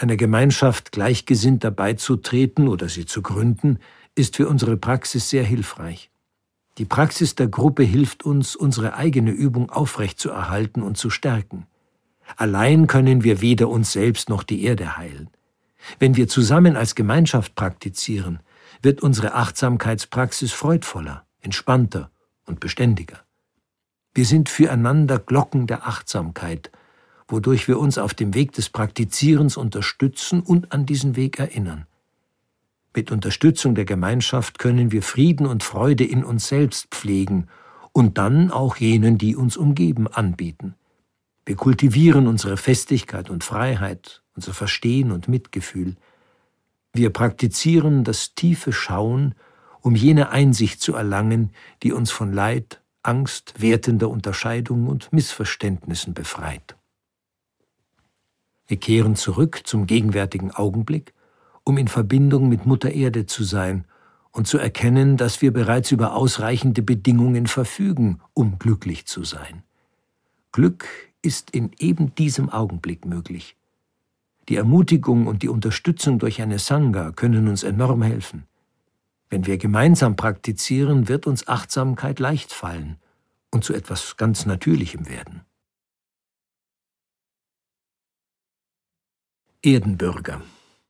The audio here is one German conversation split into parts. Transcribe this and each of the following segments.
Einer Gemeinschaft Gleichgesinnter beizutreten oder sie zu gründen, ist für unsere Praxis sehr hilfreich. Die Praxis der Gruppe hilft uns, unsere eigene Übung aufrechtzuerhalten und zu stärken. Allein können wir weder uns selbst noch die Erde heilen. Wenn wir zusammen als Gemeinschaft praktizieren, wird unsere Achtsamkeitspraxis freudvoller, entspannter und beständiger. Wir sind füreinander Glocken der Achtsamkeit, wodurch wir uns auf dem Weg des Praktizierens unterstützen und an diesen Weg erinnern. Mit Unterstützung der Gemeinschaft können wir Frieden und Freude in uns selbst pflegen und dann auch jenen, die uns umgeben, anbieten. Wir kultivieren unsere Festigkeit und Freiheit, unser Verstehen und Mitgefühl. Wir praktizieren das tiefe Schauen, um jene Einsicht zu erlangen, die uns von Leid, Angst, wertender Unterscheidung und Missverständnissen befreit. Wir kehren zurück zum gegenwärtigen Augenblick, um in Verbindung mit Mutter Erde zu sein und zu erkennen, dass wir bereits über ausreichende Bedingungen verfügen, um glücklich zu sein. Glück ist in eben diesem Augenblick möglich. Die Ermutigung und die Unterstützung durch eine Sangha können uns enorm helfen. Wenn wir gemeinsam praktizieren, wird uns Achtsamkeit leicht fallen und zu etwas ganz Natürlichem werden. Erdenbürger.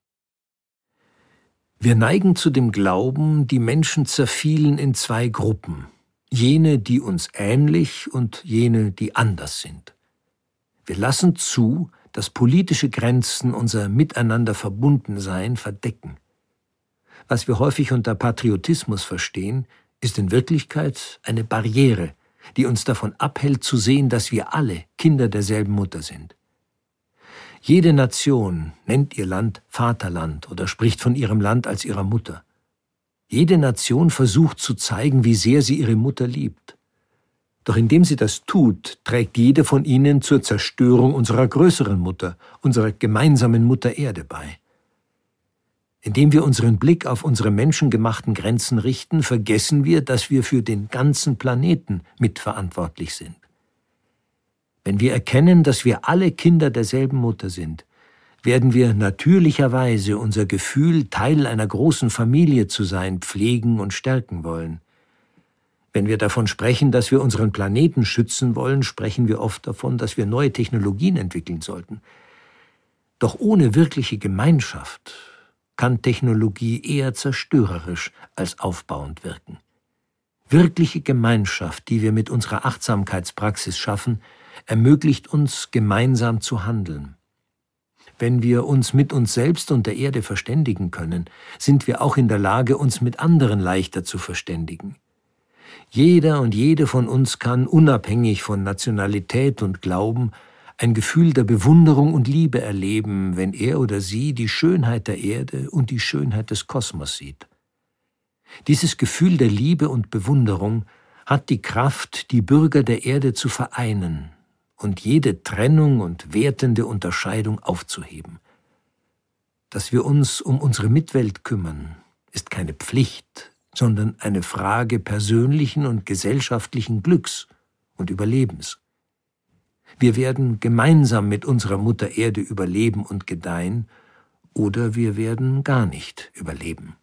Wir neigen zu dem Glauben, die Menschen zerfielen in zwei Gruppen, jene, die uns ähnlich und jene, die anders sind. Wir lassen zu, dass politische Grenzen unser Miteinander-Verbundensein verdecken. Was wir häufig unter Patriotismus verstehen, ist in Wirklichkeit eine Barriere, die uns davon abhält zu sehen, dass wir alle Kinder derselben Mutter sind. Jede Nation nennt ihr Land Vaterland oder spricht von ihrem Land als ihrer Mutter. Jede Nation versucht zu zeigen, wie sehr sie ihre Mutter liebt. Doch indem sie das tut, trägt jede von ihnen zur Zerstörung unserer größeren Mutter, unserer gemeinsamen Mutter Erde bei. Indem wir unseren Blick auf unsere menschengemachten Grenzen richten, vergessen wir, dass wir für den ganzen Planeten mitverantwortlich sind. Wenn wir erkennen, dass wir alle Kinder derselben Mutter sind, werden wir natürlicherweise unser Gefühl, Teil einer großen Familie zu sein, pflegen und stärken wollen. Wenn wir davon sprechen, dass wir unseren Planeten schützen wollen, sprechen wir oft davon, dass wir neue Technologien entwickeln sollten. Doch ohne wirkliche Gemeinschaft kann Technologie eher zerstörerisch als aufbauend wirken. Wirkliche Gemeinschaft, die wir mit unserer Achtsamkeitspraxis schaffen, ermöglicht uns, gemeinsam zu handeln. Wenn wir uns mit uns selbst und der Erde verständigen können, sind wir auch in der Lage, uns mit anderen leichter zu verständigen. Jeder und jede von uns kann, unabhängig von Nationalität und Glauben, ein Gefühl der Bewunderung und Liebe erleben, wenn er oder sie die Schönheit der Erde und die Schönheit des Kosmos sieht. Dieses Gefühl der Liebe und Bewunderung hat die Kraft, die Bürger der Erde zu vereinen und jede Trennung und wertende Unterscheidung aufzuheben. Dass wir uns um unsere Mitwelt kümmern, ist keine Pflicht, sondern eine Frage persönlichen und gesellschaftlichen Glücks und Überlebens. Wir werden gemeinsam mit unserer Mutter Erde überleben und gedeihen, oder wir werden gar nicht überleben.